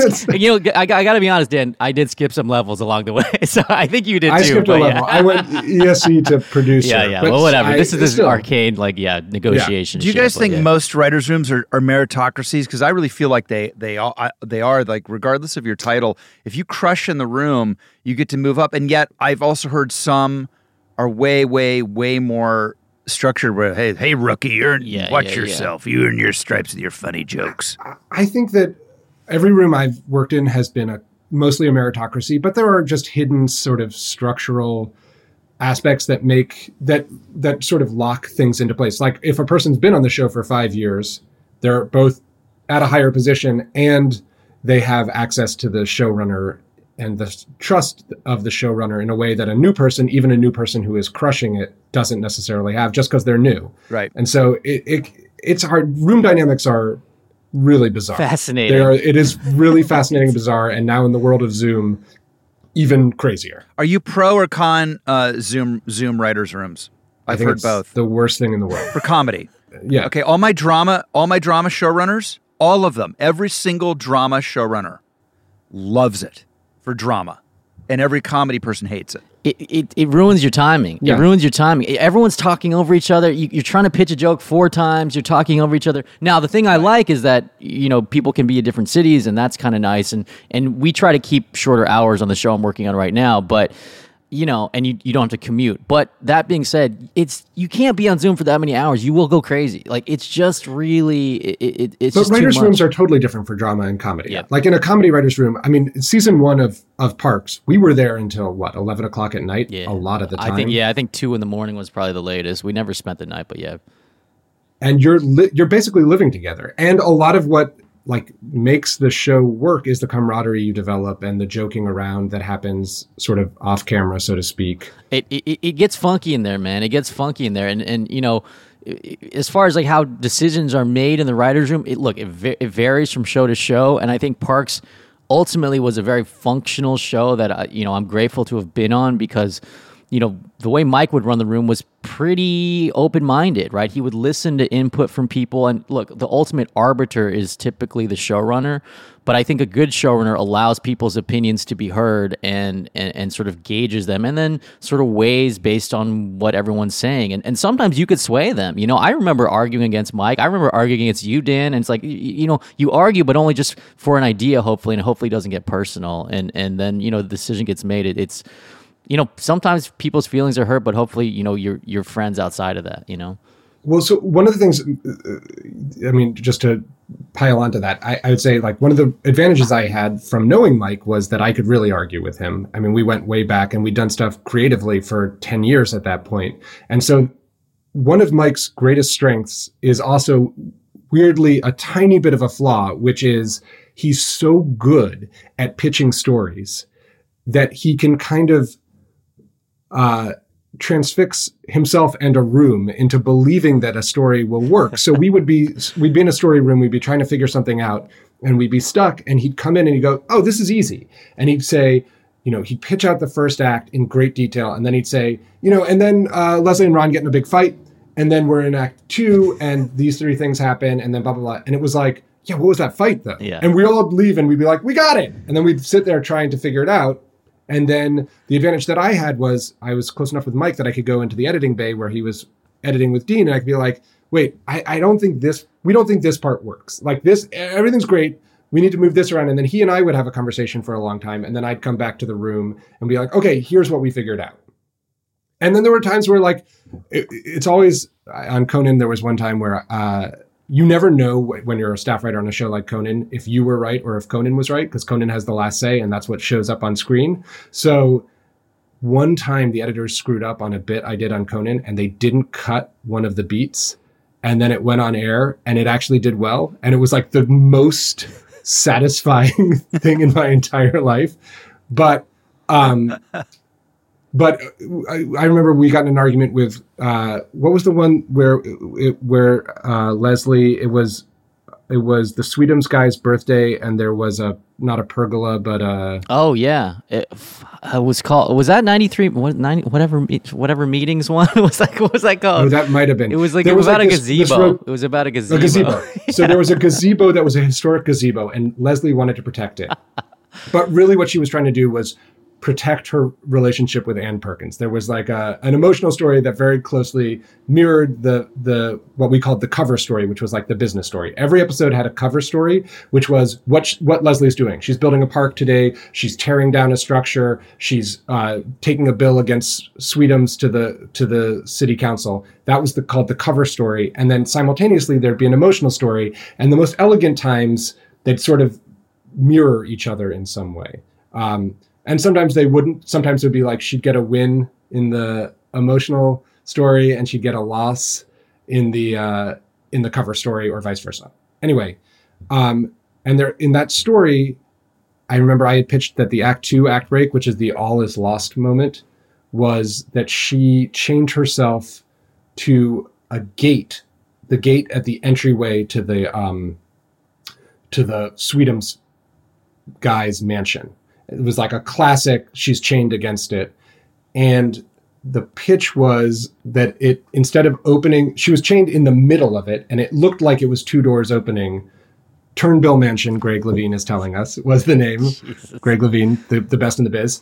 I got to be honest, Dan. I did skip some levels along the way, so I think you did too. I skipped a level. I went ESE to producer. Yeah. Well, whatever. This is this arcane, negotiation. Do you guys think most writers' rooms are meritocracies? Because I really feel like they are, like, regardless of your title, if you crush in the room, you get to move up. And yet, I've also heard some are way, way, way more structured. Where hey, rookie, watch yourself. You earn your stripes with your funny jokes. I think that every room I've worked in has been mostly a meritocracy, but there are just hidden sort of structural aspects that make that sort of lock things into place. Like if a person's been on the show for 5 years, they're both at a higher position and they have access to the showrunner and the trust of the showrunner in a way that even a new person who is crushing it, doesn't necessarily have just because they're new. Right. And so it's hard. Room dynamics are really bizarre. Fascinating. It is really fascinating and bizarre. And now in the world of Zoom, even crazier. Are you pro or con Zoom writers' rooms? I've heard both. The worst thing in the world for comedy. Yeah. Okay. All my drama showrunners, all of them, every single drama showrunner loves it for drama, and every comedy person hates it. It ruins your timing. Yeah. It ruins your timing. Everyone's talking over each other. You're trying to pitch a joke 4 times. You're talking over each other. Now, the thing I like is that, people can be in different cities, and that's kind of nice. And we try to keep shorter hours on the show I'm working on right now, but, and you don't have to commute. But that being said, you can't be on Zoom for that many hours. You will go crazy. Like, it's just really, it's But just writers' too much. rooms are totally different for drama and comedy. Yeah. Like in a comedy writer's room, I mean, season 1 of Parks, we were there until 11 o'clock at night a lot of the time. I think 2 a.m. was probably the latest. We never spent the night, but yeah. And you're basically living together. And a lot of what makes the show work is the camaraderie you develop and the joking around that happens sort of off camera, so to speak. It gets funky in there, man. It gets funky in there. And as far as like how decisions are made in the writer's room, it varies from show to show. And I think Parks ultimately was a very functional show that, I'm grateful to have been on because, the way Mike would run the room was pretty open-minded, right? He would listen to input from people. And look, the ultimate arbiter is typically the showrunner. But I think a good showrunner allows people's opinions to be heard and sort of gauges them and then sort of weighs based on what everyone's saying. And sometimes you could sway them. I remember arguing against Mike. I remember arguing against you, Dan. And it's like, you argue, but only just for an idea, hopefully, and hopefully it doesn't get personal. And then, the decision gets made. It's sometimes people's feelings are hurt, but hopefully, you're friends outside of that, Well, so one of the things, just to pile onto that, I would say one of the advantages I had from knowing Mike was that I could really argue with him. I mean, we went way back and we'd done stuff creatively for 10 years at that point. And so one of Mike's greatest strengths is also weirdly a tiny bit of a flaw, which is he's so good at pitching stories that he can kind of transfix himself and a room into believing that a story will work. So we'd be in a story room, we'd be trying to figure something out and we'd be stuck and he'd come in and he'd go, "Oh, this is easy." And he'd say, he'd pitch out the first act in great detail. And then he'd say, and then Leslie and Ron get in a big fight. And then we're in act 2 and these 3 things happen and then blah, blah, blah. And it was like, yeah, what was that fight though? Yeah. And we all leave and we'd be like, "We got it." And then we'd sit there trying to figure it out. And then the advantage that I had was I was close enough with Mike that I could go into the editing bay where he was editing with Dean. And I could be like, "Wait, we don't think this part works. Like this, everything's great. We need to move this around." And then he and I would have a conversation for a long time. And then I'd come back to the room and be like, "Okay, here's what we figured out." And then there were times where it's always on Conan. There was one time where, you never know when you're a staff writer on a show like Conan, if you were right or if Conan was right, because Conan has the last say and that's what shows up on screen. So one time the editors screwed up on a bit I did on Conan and they didn't cut one of the beats and then it went on air and it actually did well. And it was like the most satisfying thing in my entire life. But But I remember we got in an argument with what was the one where Leslie, it was the Sweetums guy's birthday, and there was not a pergola, but oh yeah, it was called. Was that 93? Whatever meetings one was like. What was that called? Oh, that might have been. It was like it was about a gazebo. It was about a gazebo. A gazebo. So there was a gazebo that was a historic gazebo, and Leslie wanted to protect it. But really, what she was trying to do was protect her relationship with Ann Perkins. There was like an emotional story that very closely mirrored the what we called the cover story, which was like the business story. Every episode had a cover story, which was what Leslie's doing. She's building a park today. She's tearing down a structure. She's taking a bill against Sweetums to the city council. That was called the cover story. And then simultaneously there'd be an emotional story. And the most elegant times they'd sort of mirror each other in some way. And sometimes they wouldn't. Sometimes it would be like she'd get a win in the emotional story and she'd get a loss in the cover story, or vice versa. Anyway, and there in that story, I remember I had pitched that the act break, which is the all is lost moment, was that she chained herself to a gate, the gate at the entryway to the Sweetums guy's mansion. It was like a classic, she's chained against it. And the pitch was that it, instead of opening, she was chained in the middle of it, and it looked like it was two doors opening. Turnbill Mansion, Greg Levine is telling us, was the name. Jesus. Greg Levine, the best in the biz.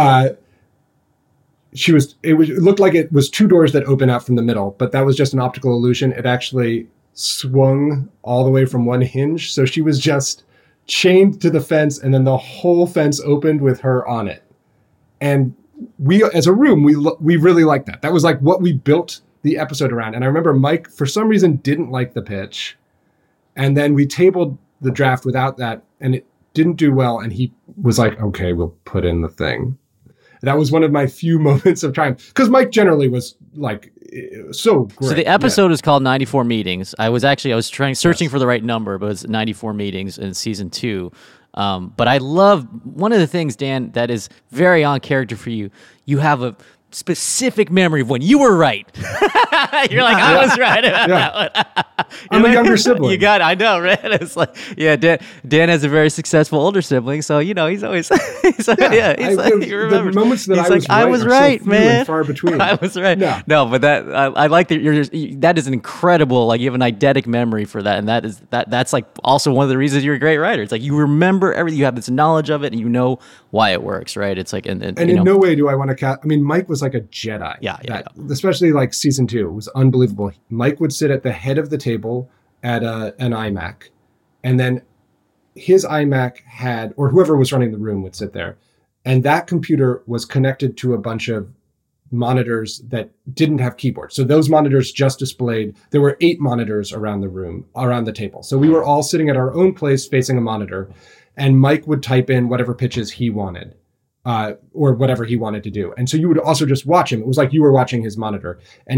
It looked like it was two doors that open out from the middle, but that was just an optical illusion. It actually swung all the way from one hinge. So she was just chained to the fence, and then the whole fence opened with her on it. And we, as a room, we really liked that. That was like what we built the episode around. And I remember Mike, for some reason, didn't like the pitch. And then we tabled the draft without that, and it didn't do well. And he was like, okay, we'll put in the thing. That was one of my few moments of triumph, because Mike generally was like so great. So the episode is called 94 Meetings. I was searching for the right number, but it's 94 Meetings in season 2. But I love one of the things, Dan, that is very on character for you. You have a specific memory of when you were right. You're like, I was right about that one. I'm a younger sibling. You got it. I know, right? It's like, yeah, Dan has a very successful older sibling, so you know he's always he's like, you remember the moments that he's I was right, so few man. and far between. I was right. Yeah. No, but that I like that that is an incredible, like, you have an eidetic memory for that, and that's like also one of the reasons you're a great writer. It's like you remember everything, you have this knowledge of it, and you know why it works, right? It's like and in no way do I want to cast. I mean, Mike was like a Jedi. Yeah. Especially like season 2, it was unbelievable. Mike would sit at the head of the table at an iMac, and then his iMac had, or whoever was running the room would sit there, and that computer was connected to a bunch of monitors that didn't have keyboards. So those monitors just displayed, there were 8 monitors around the room, around the table. So we were all sitting at our own place facing a monitor, and Mike would type in whatever pitches he wanted. Or whatever he wanted to do. And so you would also just watch him. It was like you were watching his monitor. And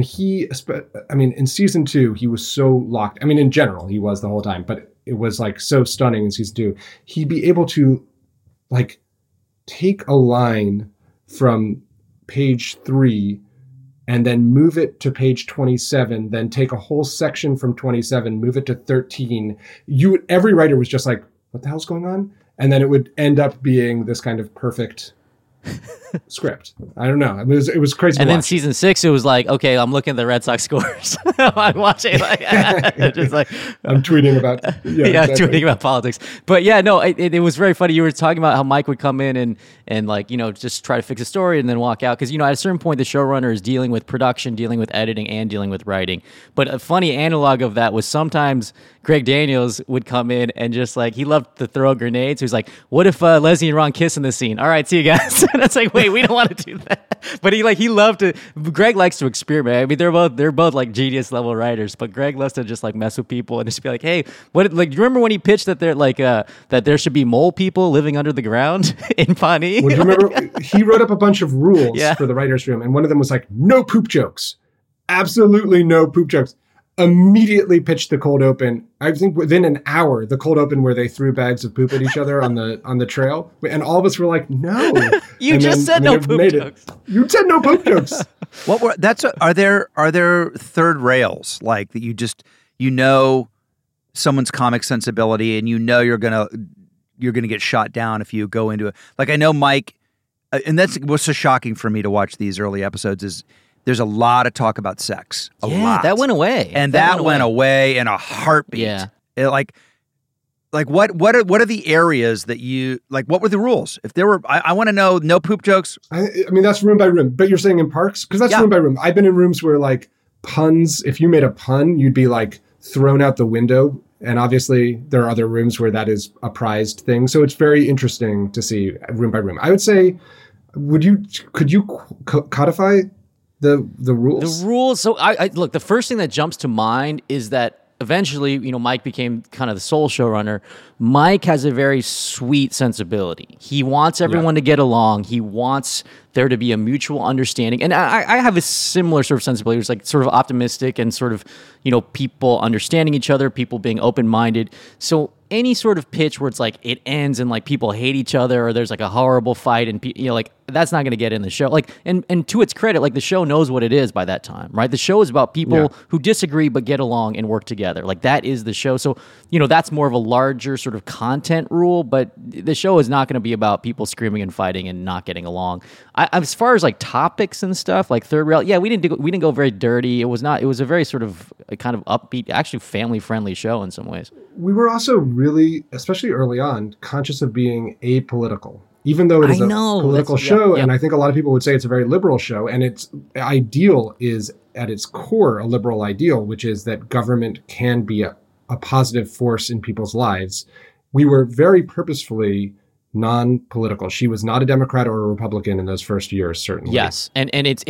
in season 2, he was so locked. I mean, in general, he was the whole time, but it was like so stunning in season 2. He'd be able to like take a line from page 3 and then move it to page 27, then take a whole section from 27, move it to 13. Every writer was just like, what the hell's going on? And then it would end up being this kind of perfect script. I don't know. It was crazy. And then season 6, it was like, okay, I'm looking at the Red Sox scores. I'm watching like, just like I'm tweeting about, exactly. Tweeting about politics. But yeah, no, it was very funny. You were talking about how Mike would come in and like, you know, just try to fix a story and then walk out. Because, you know, at a certain point, the showrunner is dealing with production, dealing with editing, and dealing with writing. But a funny analog of that was sometimes Greg Daniels would come in and just like, he loved to throw grenades. He was like, what if Leslie and Ron kiss in this scene? All right, see you guys. And it's like, wait, we don't want to do that. But he loved to. Greg likes to experiment. I mean, they're both like genius level writers. But Greg loves to just like mess with people and just be like, hey, what? Like, do you remember when he pitched that that there should be mole people living under the ground in Pawnee? Well, do you remember he wrote up a bunch of rules for the writers' room, and one of them was like, no poop jokes, absolutely no poop jokes. immediately pitched the cold open. I think within an hour, the cold open where they threw bags of poop at each other on the trail, and all of us were like, "No, You just said no poop jokes. You said no poop jokes. Are there third rails like that? You know someone's comic sensibility, and you know you're gonna get shot down if you go into it. Like I know Mike, and that's what's so shocking for me to watch these early episodes is. There's a lot of talk about sex. A lot. That went away. And that went away in a heartbeat. Yeah. Like what are the areas that you like? What were the rules? If there were, I want to know. No poop jokes. I mean, that's room by room. But you're saying in parks because that's room by room. I've been in rooms where like puns. If you made a pun, you'd be like thrown out the window. And obviously, there are other rooms where that is a prized thing. So it's very interesting to see room by room. I would say, could you codify the rules? The rules. So I look, the first thing that jumps to mind is that eventually, Mike became kind of the sole showrunner. Mike has a very sweet sensibility. He wants everyone to get along. He wants there to be a mutual understanding. And I have a similar sort of sensibility. It's like sort of optimistic and sort of, people understanding each other, people being open-minded. So any sort of pitch where it's like it ends and like people hate each other or there's like a horrible fight and like that's not going to get in the show. Like and to its credit, like the show knows what it is by that time, right? The show is about people who disagree but get along and work together. Like that is the show. So that's more of a larger sort of content rule, but the show is not going to be about people screaming and fighting and not getting along. As far as like topics and stuff, like third rail, we didn't go very dirty. It was a very sort of a kind of upbeat, actually family friendly show in some ways. We were also really, especially early on, conscious of being apolitical, even though it is a political show. And I think a lot of people would say it's a very liberal show. And its ideal is at its core a liberal ideal, which is that government can be a positive force in people's lives. We were very purposefully non-political. She was not a Democrat or a Republican in those first years, certainly. Yes, and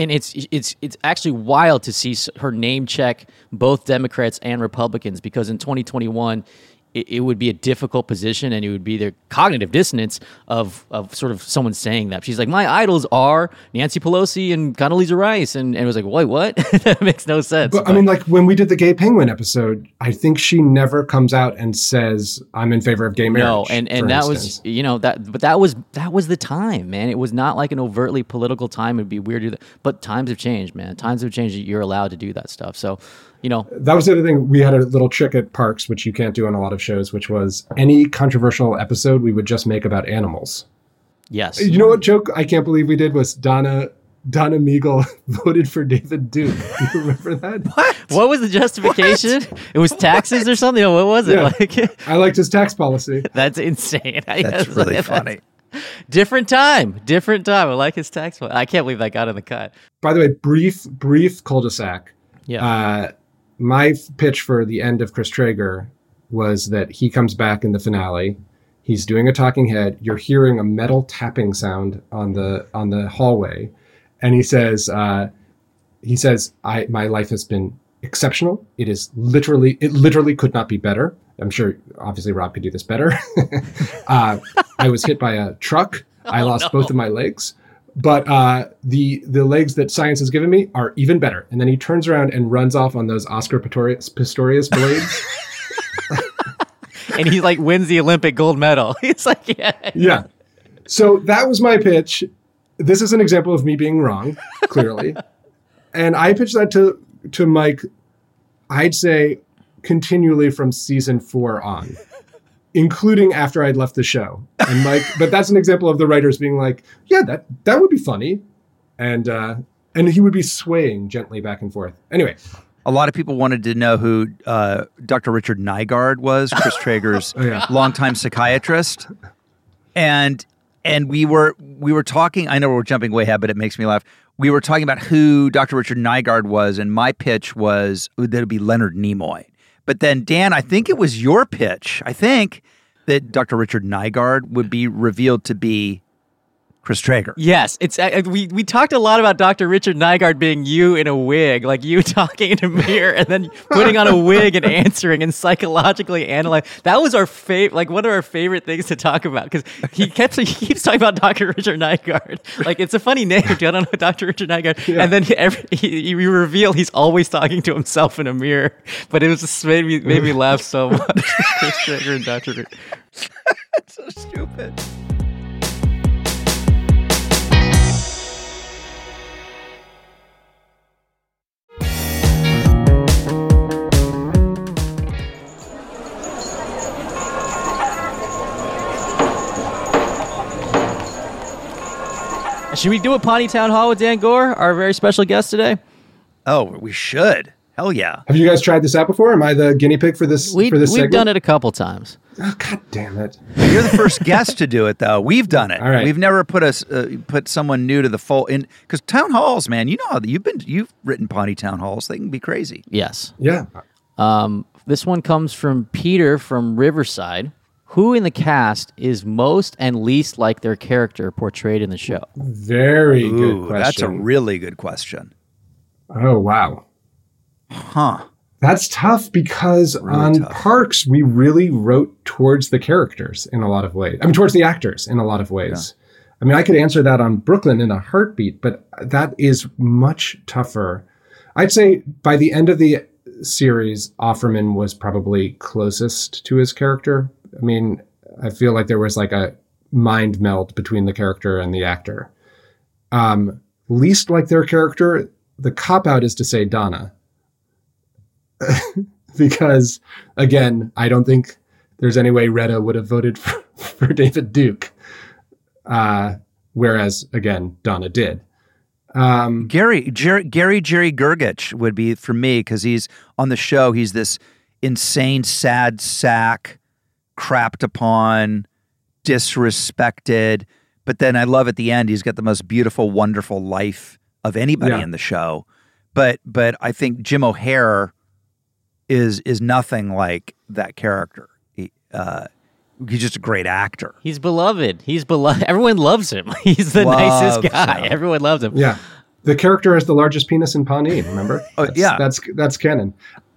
it's actually wild to see her name check both Democrats and Republicans because in 2021 it would be a difficult position and it would be the cognitive dissonance of sort of someone saying that. She's like, my idols are Nancy Pelosi and Condoleezza Rice. And it was like, wait, what? That makes no sense. But I mean, like when we did the Gay Penguin episode, I think she never comes out and says, I'm in favor of gay marriage. No, and that instance. Was, that was the time, man. It was not like an overtly political time. It'd be weird to do that. But times have changed, man. Times have changed. You're allowed to do that stuff. So, that was the other thing. We had a little trick at Parks, which you can't do on a lot of shows, which was any controversial episode we would just make about animals. Yes. You know what joke I can't believe we did was Donna Meagle voted for David Duke. Do you remember that? What was the justification? It was taxes or something? What was it? Like? I liked his tax policy. That's insane. That's really funny. Different time. I like his tax policy. I can't believe that got in the cut. By the way, brief cul-de-sac. Yeah. My pitch for the end of Chris Traeger was that he comes back in the finale. He's doing a talking head. You're hearing a metal tapping sound on the hallway, and he says, "My life has been exceptional. It literally could not be better. I'm sure, obviously, Rob could do this better. I was hit by a truck. I lost both of my legs." But the legs that science has given me are even better. And then he turns around and runs off on those Oscar Pistorius blades. And he like wins the Olympic gold medal. He's like, yeah. So that was my pitch. This is an example of me being wrong, clearly. And I pitched that to Mike, I'd say continually from season 4 on. Including after I'd left the show. And Mike, but that's an example of the writers being like, yeah, that would be funny. And he would be swaying gently back and forth. Anyway. A lot of people wanted to know who Dr. Richard Nygaard was, Chris Traeger's longtime psychiatrist. And we were talking, I know we're jumping way ahead, but it makes me laugh. We were talking about who Dr. Richard Nygaard was, and my pitch was that it would be Leonard Nimoy. But then, Dan, I think it was your pitch. I think that Dr. Richard Nygaard would be revealed to be Chris Traeger. Yes, it's we talked a lot about Dr. Richard Nygaard being you in a wig, like you talking in a mirror and then putting on a wig and answering and psychologically analyzing. That was our like one of our favorite things to talk about because he keeps talking about Dr. Richard Nygaard. Like it's a funny name, I don't know Dr. Richard Nygaard, and then he reveal he's always talking to himself in a mirror. But it was just made me laugh so much. Chris Traeger and Dr. Richard. That's so stupid. Should we do a Pawnee Town Hall with Dan Gore, our very special guest today? Oh, we should. Hell yeah. Have you guys tried this out before? Am I the guinea pig for this? We've segment? done it a couple times. Oh, God damn it! You're the first guest to do it, though. We've done it. All right. We've never put someone new to the fold in because town halls, man. You know how you've written Pawnee town halls. They can be crazy. Yes. Yeah. This one comes from Peter from Riverside. Who in the cast is most and least like their character portrayed in the show? Very good question. That's a really good question. Oh, wow. Huh. That's tough because on Parks, we really wrote towards the characters in a lot of ways. I mean, towards the actors in a lot of ways. Yeah. I mean, I could answer that on Brooklyn in a heartbeat, but that is much tougher. I'd say by the end of the series, Offerman was probably closest to his character. I mean, I feel like there was like a mind meld between the character and the actor. Least like their character, the cop-out is to say Donna. Because, again, I don't think there's any way Retta would have voted for David Duke. Whereas, again, Donna did. Jerry Gergich would be for me because he's on the show. He's this insane, sad sack, crapped upon, disrespected. But then I love at the end, he's got the most beautiful, wonderful life of anybody in the show. But I think Jim O'Heir is nothing like that character. He's just a great actor. He's beloved. Everyone loves him. He's the nicest guy. Him. Everyone loves him. Yeah. The character has the largest penis in Pawnee, remember? That's canon.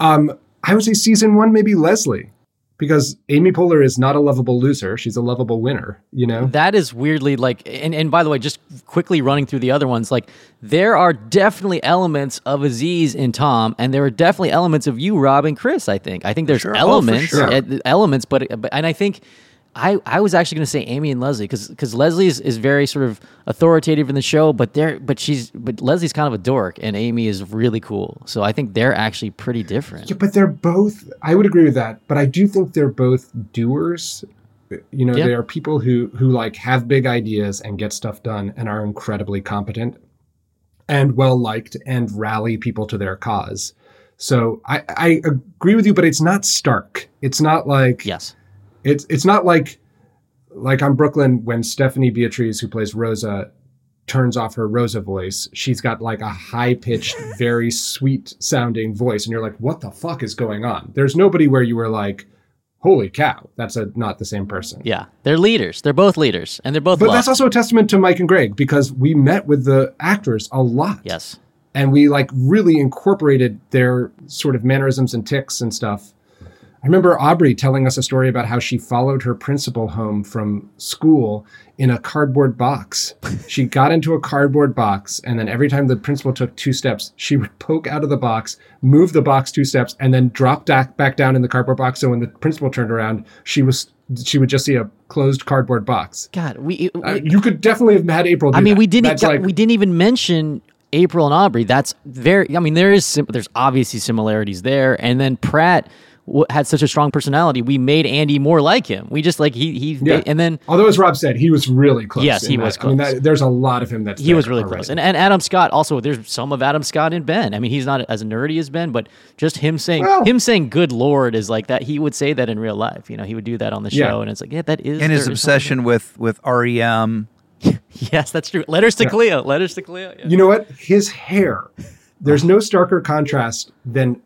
I would say season 1, maybe Leslie. Because Amy Poehler is not a lovable loser. She's a lovable winner, you know? That is weirdly like, and by the way, just quickly running through the other ones, like there are definitely elements of Aziz in Tom, and there are definitely elements of you, Rob, and Chris, I think. I think there's elements, but I think I was actually going to say Amy and Leslie because Leslie is very sort of authoritative in the show, but Leslie's kind of a dork and Amy is really cool. So I think they're actually pretty different. Yeah, but they're both. I would agree with that, but I do think they're both doers. You know, they are people who like have big ideas and get stuff done and are incredibly competent and well liked and rally people to their cause. So I agree with you, but it's not stark. It's not like It's not like on Brooklyn when Stephanie Beatriz, who plays Rosa, turns off her Rosa voice. She's got like a high-pitched, very sweet-sounding voice, and you're like, what the fuck is going on? There's nobody where you were like, holy cow, that's not the same person. Yeah, they're leaders. They're both leaders, and they're both But that's also a testament to Mike and Greg, because we met with the actors a lot. Yes. And we like really incorporated their sort of mannerisms and tics and stuff. I remember Aubrey telling us a story about how she followed her principal home from school in a cardboard box. She got into a cardboard box, and then every time the principal took 2 steps, she would poke out of the box, move the box 2 steps, and then drop back down in the cardboard box. So when the principal turned around, she would just see a closed cardboard box. God, you could definitely have had April do that. We didn't even mention April and Aubrey. That's very. I mean, there's obviously similarities there, and then Pratt had such a strong personality, we made Andy more like him. We just like and then although as Rob said, he was really close. Yes, he was close. I mean, there's a lot of him he was really close. And Adam Scott also. There's some of Adam Scott in Ben. I mean, he's not as nerdy as Ben, but just him saying "Good Lord" is like that. He would say that in real life. You know, he would do that on the show, and it's like that is. And his obsession with REM. Yes, that's true. Letters to Cleo. Letters to Cleo. Yeah. You know what? His hair. There's no starker contrast than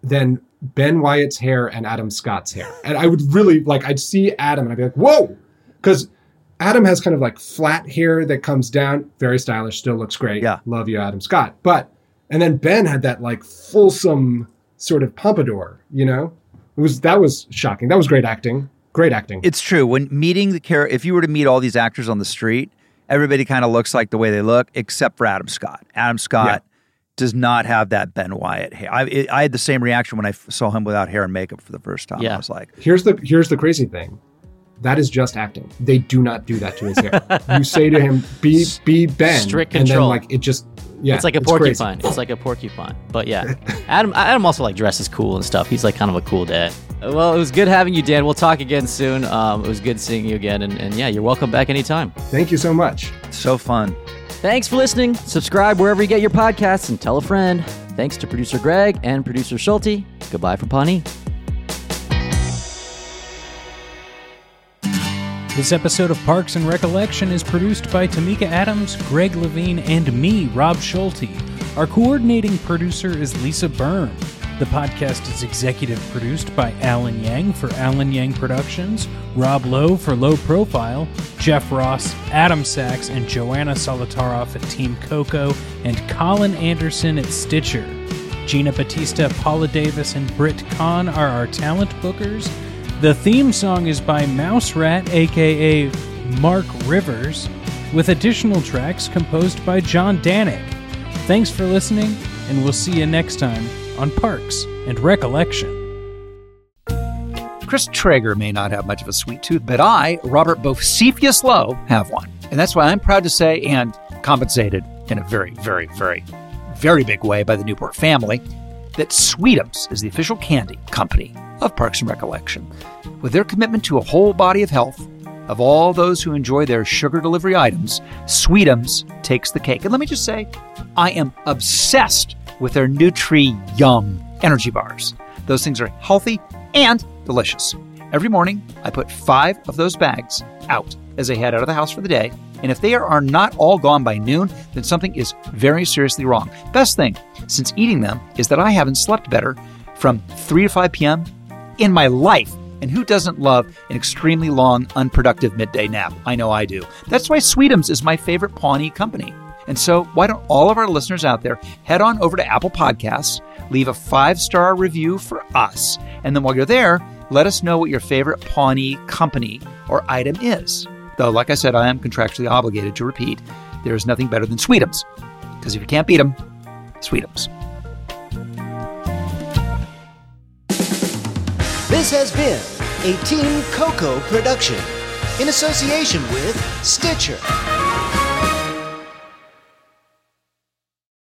Ben Wyatt's hair and Adam Scott's hair. And I would really I'd see Adam and I'd be like, whoa! Because Adam has kind of like flat hair that comes down, very stylish, still looks great. Yeah. Love you, Adam Scott. And then Ben had that like fulsome sort of pompadour, you know? That was shocking. That was great acting. Great acting. It's true. When meeting the character, if you were to meet all these actors on the street, everybody kind of looks like the way they look, except for Adam Scott. Adam Scott does not have that Ben Wyatt hair. I had the same reaction when I saw him without hair and makeup for the first time. I was like, here's the crazy thing. That is just acting. They do not do that to his hair. You say to him, be Ben. Strict control. And then like it just, it's like a porcupine. It's like a porcupine. But yeah, Adam also like dresses cool and stuff. He's like kind of a cool dad. Well, it was good having you, Dan. We'll talk again soon. It was good seeing you again. And yeah, you're welcome back anytime. Thank you so much. So fun. Thanks for listening. Subscribe wherever you get your podcasts and tell a friend. Thanks to producer Greg and producer Schulte. Goodbye from Pawnee. This episode of Parks and Recollection is produced by Tamika Adams, Greg Levine, and me, Rob Schulte. Our coordinating producer is Lisa Berm. The podcast is executive produced by Alan Yang for Alan Yang Productions, Rob Lowe for Low Profile, Jeff Ross, Adam Sachs, and Joanna Solitaroff at Team Coco, and Colin Anderson at Stitcher. Gina Batista, Paula Davis, and Britt Kahn are our talent bookers. The theme song is by Mouse Rat, a.k.a. Mark Rivers, with additional tracks composed by John Danik. Thanks for listening, and we'll see you next time on Parks and Recollection. Chris Traeger may not have much of a sweet tooth, but I, Robert Bocephus Lowe, have one. And that's why I'm proud to say, and compensated in a very, very, very, very big way by the Newport family, that Sweetums is the official candy company of Parks and Recollection. With their commitment to a whole body of health of all those who enjoy their sugar delivery items, Sweetums takes the cake. And let me just say, I am obsessed with their Nutri-Yum energy bars. Those things are healthy and delicious. Every morning, I put 5 of those bags out as I head out of the house for the day. And if they are not all gone by noon, then something is very seriously wrong. Best thing, since eating them, is that I haven't slept better from 3 to 5 p.m. in my life. And who doesn't love an extremely long, unproductive midday nap? I know I do. That's why Sweetums is my favorite Pawnee company. And so why don't all of our listeners out there head on over to Apple Podcasts, leave a 5-star review for us, and then while you're there, let us know what your favorite Pawnee company or item is. Though, like I said, I am contractually obligated to repeat, there is nothing better than Sweetums. Because if you can't beat them, Sweetums. This has been a Team Coco production in association with Stitcher.